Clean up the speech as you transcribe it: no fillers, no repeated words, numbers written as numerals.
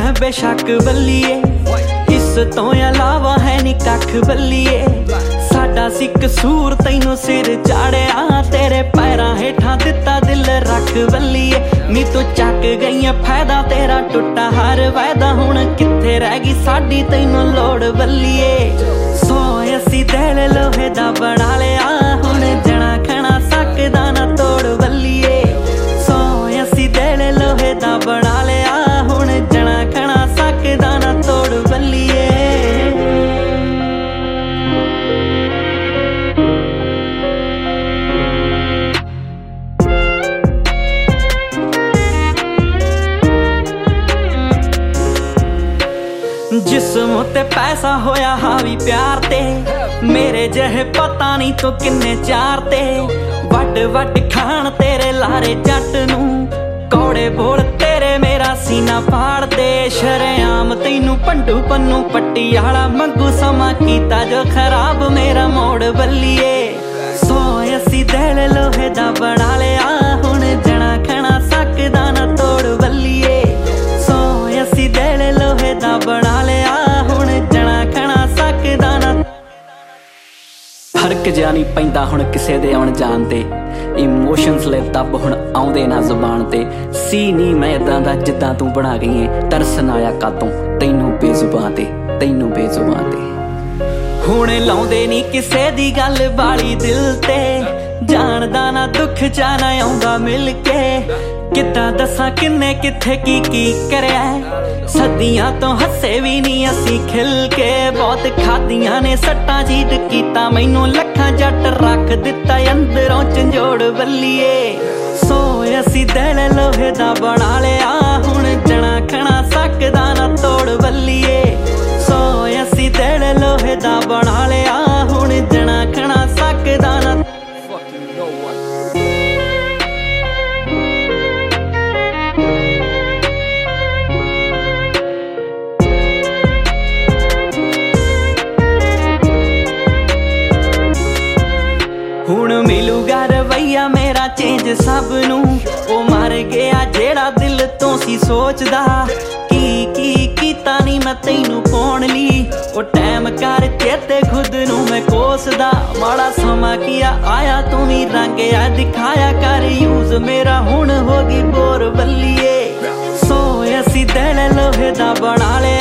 है बेशक बल्लीए, इस तो अलावा है नी कख बल्लीए। साडा सी कसूर तैनू सिर चाड़िया, तेरे पैरां हेठां दिता दिल रख बल्लीए। नी तू चक गई फायदा तेरा टुटा हर वायदा, हुण कित्थे रह गई साडी तैनू लोड़ बल्लीए। सौ असी दिल लोहे दा बना लिया, हुण जना खना सकदा ना तोड़ बल्लीए। सौ असी दिल लोहे दा बना लिया, हुण जना खना सकदा ना तोड़ बल्लीए। जिस्म ते पैसा होया हावी प्यार ते, मेरे जहे पता नहीं तो किन्ने चार ते। वड वड खान तेरे लारे जट नू, कौड़े बोल तेरे मेरा सीना फाड़ दे। शरेआम तैनू पंडू पन्नू पट्टी आला मंगू समा कीता जो खराब मेरा मोड़ बल्लीए। सौ असी दिल लोहे दा बना लिया, हुण जना खना सकदा ना तोड़ बल्लीए। सौ असी दिल लोहे दा बना लिया, हुण जना खना सकदा ना। फर्क जिहा नहीं पैंदा हुण किसे दे आउण जाण ते, इमोशनस ले तब हुण आउंदे ना जुबान ते। सी नी मैं इदां दा जिद्दां तू बना गई है, तरसन आया कातों तैनू बेजुबां ते, तैनू बेजुबां ते। हुण लाउंदे नी किसे दी गल बाली दिल ते, जानदा ना दुख जाना आउंदा मिल के। किद्दां दसां किन्ने कित्थे की करया, सदियां तो हसे भी नहीं असी खिल के। बहुत खादियां ने सट्टां जीत कीता मैनू, लखां जट रख दिता अंदरों झंजोड़ बल्लीए। सौ असी दिल लोहे दा बना लिया, हुण जना खना सकदा ना तोड़ बल्लीए। सौ असी दिल लोहे दा बना लिया, हुण जना खना सकदा ना। हुण मिलूगा रवैया मेरा चेंज सब नू, ओ मर गया जेड़ा दिल तो सी सोचदा। की कीता नी मैं तैनू पाउण ली, ओ टैम कर चेते खुद नू मैं कोसदा। माड़ा समा किया आया तू भी रंग आ दिखाया कर यूज, मेरा हुण होगी बोर बल्लीए। सौ असी दिल लोहे दा बना लिया,